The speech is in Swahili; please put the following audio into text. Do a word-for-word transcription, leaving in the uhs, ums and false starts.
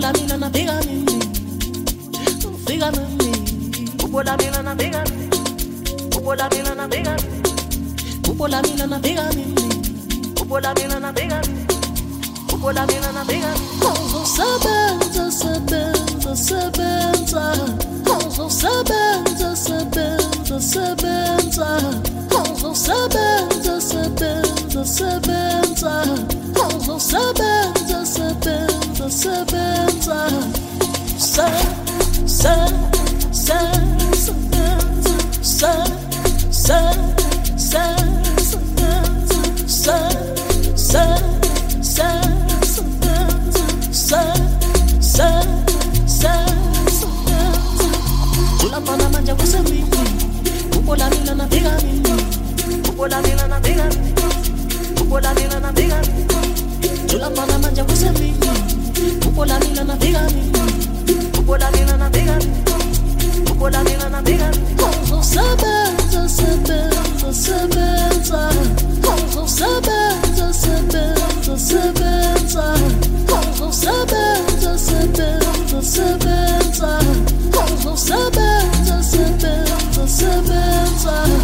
Ubola mina na bega mimi, figa mimi. Ubola mina na bega mimi, ubola mina na bega mimi, ubola mina na bega mimi, ubola mina na bega mimi, ubola mina na bega mimi. Ozo sebenza sebenza sebenza, ozo sebenza sebenza sebenza, ozo sebenza sebenza sebenza, ozo sebenza sebenza sebenza, se se se sebenza, se se se sebenza, se se se sebenza, se se se sebenza. Tulapana manja kusemini, ubola mina na bega mimi, ubola mina na bega mimi, ubola mina na bega mimi. Tulapana manja kusemini, ubola mina na bega mimi, ubola mina na bega mimi, ubola mina na bega mimi. Ozo sebenza sebenza sebenza, ozo sebenza sebenza sebenza, ozo sebenza sebenza sebenza, ozo sebenza sebenza sebenza.